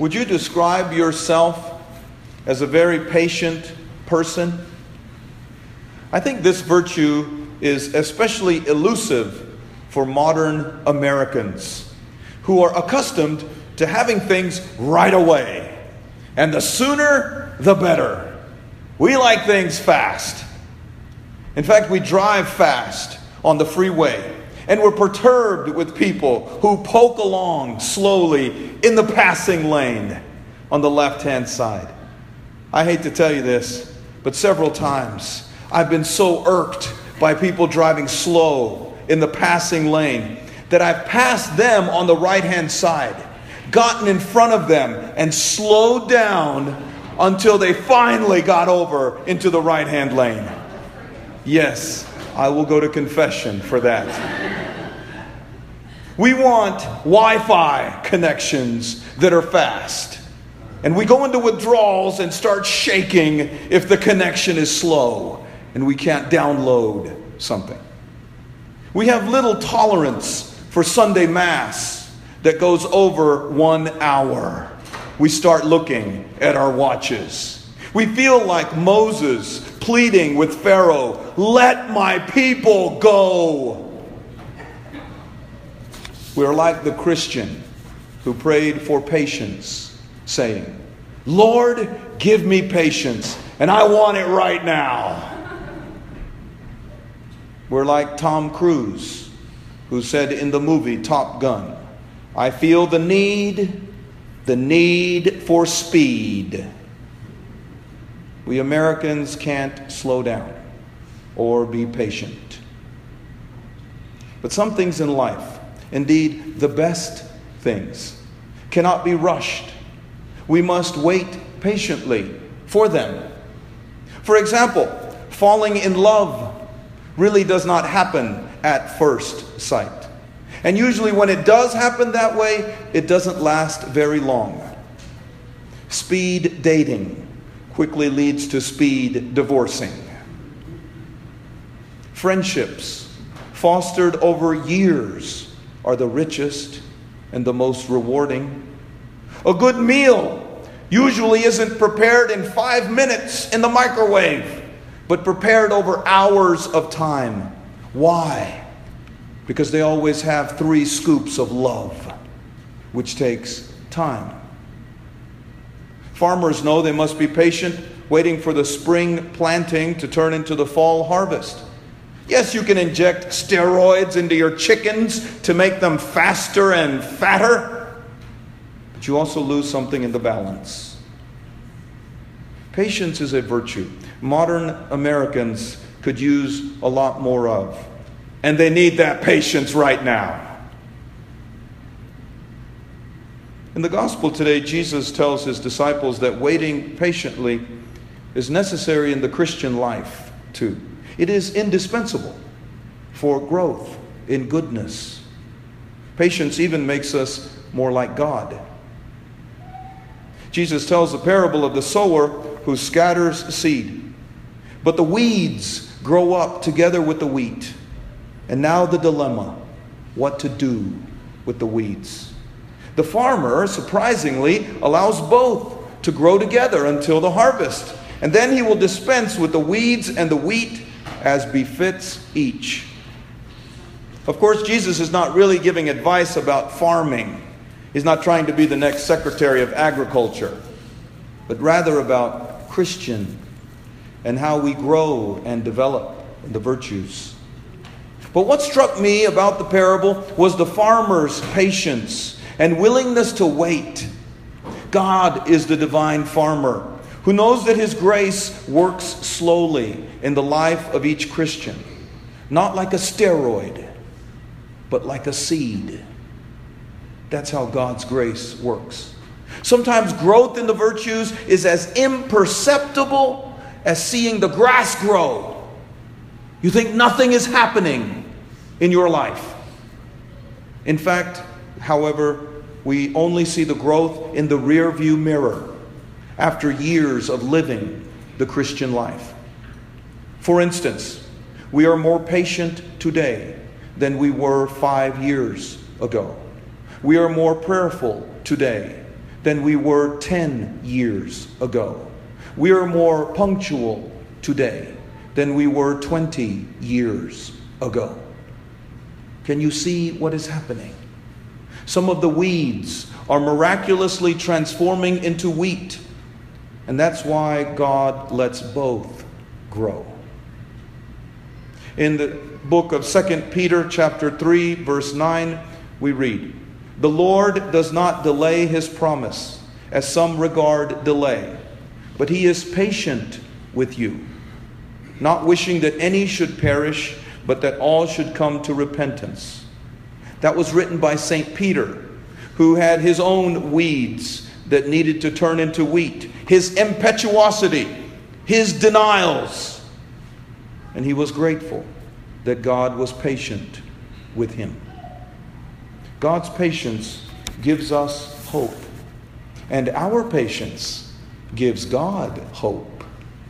Would you describe yourself as a very patient person? I think this virtue is especially elusive for modern Americans who are accustomed to having things right away. And the sooner, the better. We like things fast. In fact, we drive fast on the freeway, and we're perturbed with people who poke along slowly in the passing lane on the left-hand side. I hate to tell you this, but several times I've been so irked by people driving slow in the passing lane that I've passed them on the right-hand side, gotten in front of them, and slowed down until they finally got over into the right-hand lane. Yes, I will go to confession for that. We want Wi-Fi connections that are fast. And we go into withdrawals and start shaking if the connection is slow and we can't download something. We have little tolerance for Sunday Mass that goes over 1 hour. We start looking at our watches. We feel like Moses pleading with Pharaoh, "Let my people go." We're like the Christian who prayed for patience, saying, "Lord, give me patience, and I want it right now." We're like Tom Cruise, who said in the movie Top Gun, "I feel the need for speed." We Americans can't slow down or be patient. But some things in life, indeed the best things, cannot be rushed. We must wait patiently for them. For example, falling in love really does not happen at first sight. And usually when it does happen that way, it doesn't last very long. Speed dating quickly leads to speed divorcing. Friendships fostered over years are the richest and the most rewarding. A good meal usually isn't prepared in 5 minutes in the microwave, but prepared over hours of time. Why? Because they always have 3 scoops of love, which takes time. Farmers know they must be patient, waiting for the spring planting to turn into the fall harvest. Yes, you can inject steroids into your chickens to make them faster and fatter, but you also lose something in the balance. Patience is a virtue modern Americans could use a lot more of, and they need that patience right now. In the gospel today, Jesus tells his disciples that waiting patiently is necessary in the Christian life too. It is indispensable for growth in goodness. Patience even makes us more like God. Jesus tells the parable of the sower who scatters seed. But the weeds grow up together with the wheat. And now the dilemma, what to do with the weeds. The farmer, surprisingly, allows both to grow together until the harvest. And then he will dispense with the weeds and the wheat as befits each. Of course, Jesus is not really giving advice about farming. He's not trying to be the next Secretary of Agriculture, but rather about Christian and how we grow and develop the virtues. But what struck me about the parable was the farmer's patience and willingness to wait. God is the divine farmer who knows that his grace works slowly in the life of each Christian, not like a steroid, but like a seed. That's how God's grace works. Sometimes growth in the virtues is as imperceptible as seeing the grass grow. You think nothing is happening in your life. In fact, however, we only see the growth in the rear-view mirror after years of living the Christian life. For instance, we are more patient today than we were 5 years ago. We are more prayerful today than we were 10 years ago. We are more punctual today than we were 20 years ago. Can you see what is happening? Some of the weeds are miraculously transforming into wheat. And that's why God lets both grow. In the book of 2 Peter chapter 3, verse 9, we read, "The Lord does not delay his promise, as some regard delay, but he is patient with you, not wishing that any should perish, but that all should come to repentance." That was written by St. Peter, who had his own weeds that needed to turn into wheat, his impetuosity, his denials. And he was grateful that God was patient with him. God's patience gives us hope, and our patience gives God hope.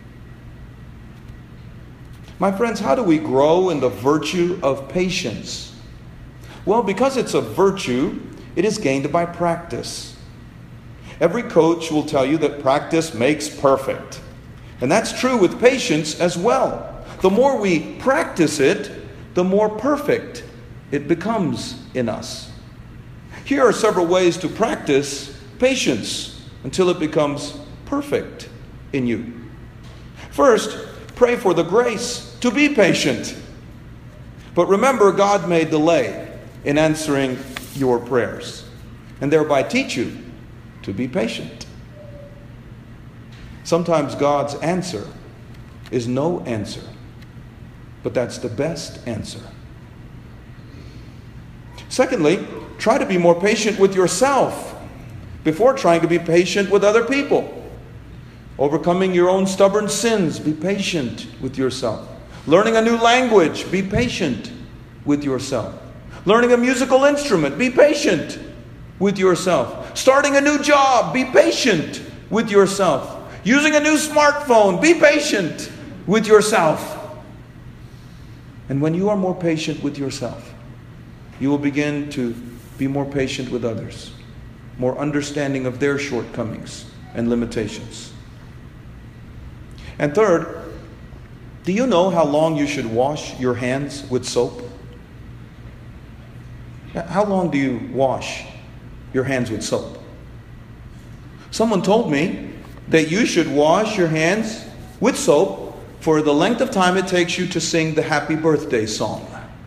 My friends, how do we grow in the virtue of patience? Well, because it's a virtue, it is gained by practice. Every coach will tell you that practice makes perfect. And that's true with patience as well. The more we practice it, the more perfect it becomes in us. Here are several ways to practice patience until it becomes perfect in you. First, pray for the grace to be patient. But remember, God may delay in answering your prayers, and thereby teach you to be patient. Sometimes God's answer is no answer, but that's the best answer. Secondly, try to be more patient with yourself before trying to be patient with other people. Overcoming your own stubborn sins, be patient with yourself. Learning a new language, be patient with yourself. Learning a musical instrument, be patient with yourself. Starting a new job, be patient with yourself. Using a new smartphone, be patient with yourself. And when you are more patient with yourself, you will begin to be more patient with others, more understanding of their shortcomings and limitations. And third, do you know how long you should wash your hands with soap? How long do you wash your hands with soap? Someone told me that you should wash your hands with soap for the length of time it takes you to sing the Happy Birthday song.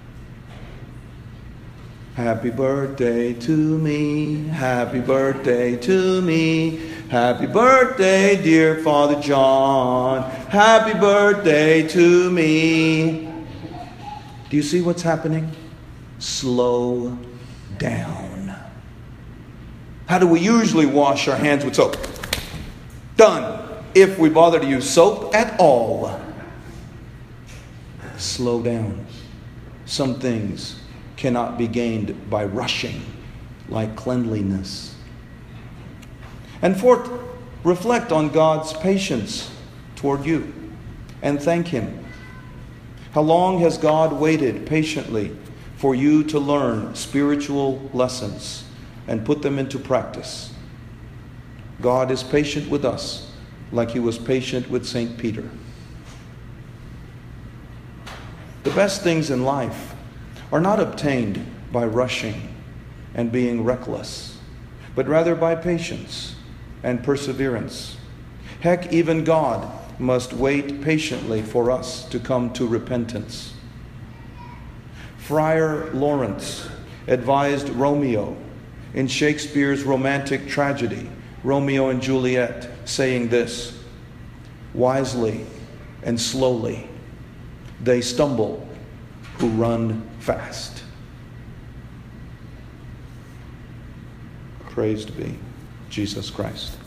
Happy birthday to me, happy birthday to me, happy birthday dear Father John, happy birthday to me. Do you see what's happening? Slow down. How do we usually wash our hands with soap? Done. If we bother to use soap at all. Slow down. Some things cannot be gained by rushing, like cleanliness. And fourth, reflect on God's patience toward you and thank Him. How long has God waited patiently for you to learn spiritual lessons and put them into practice? God is patient with us like He was patient with St. Peter. The best things in life are not obtained by rushing and being reckless, but rather by patience and perseverance. Heck, even God must wait patiently for us to come to repentance. Friar Lawrence advised Romeo in Shakespeare's romantic tragedy, Romeo and Juliet, saying this: "Wisely and slowly they stumble who run fast." Praised be Jesus Christ.